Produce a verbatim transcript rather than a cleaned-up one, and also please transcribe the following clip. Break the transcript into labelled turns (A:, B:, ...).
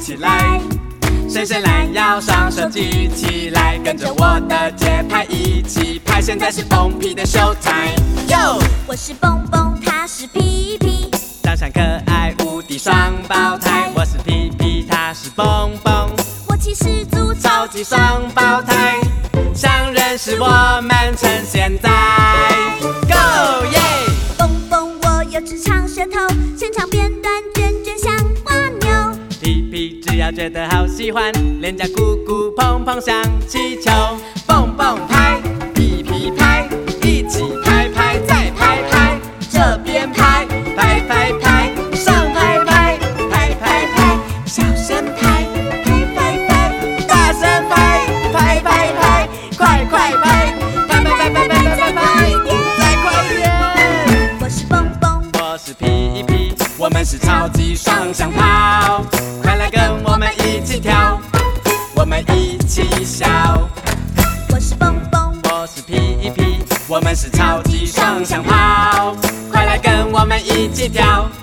A: 起来。伸伸懒腰，双手举起来，跟着我的节拍一起拍。现在是蹦皮的 show time， 哟！
B: 我是蹦蹦，他是皮皮，
A: 长相可爱，无敌双胞胎。我是皮皮，他是蹦蹦，
B: 默契十足，
A: 超级双胞胎。想认识我们，趁现在 ，Go 耶！
B: 蹦蹦，我有只长舌头，现场变短卷卷像蜗牛。
A: 皮皮只要觉得好喜欢，脸颊鼓鼓碰碰像气球，蹦蹦拍，皮皮拍，一起拍拍再拍拍，这边拍，拍拍拍，上拍拍，拍拍拍，小声拍，拍拍拍，大声拍，拍拍拍，快快拍，拍拍拍拍拍拍拍，再快一点！
B: 我是蹦蹦，
A: 我是皮皮，我们是超级双响炮。快来跟我们一起跳，我们一起笑。
B: 我是蹦蹦，
A: 我是皮皮，我们是超级双响炮。快来跟我们一起跳。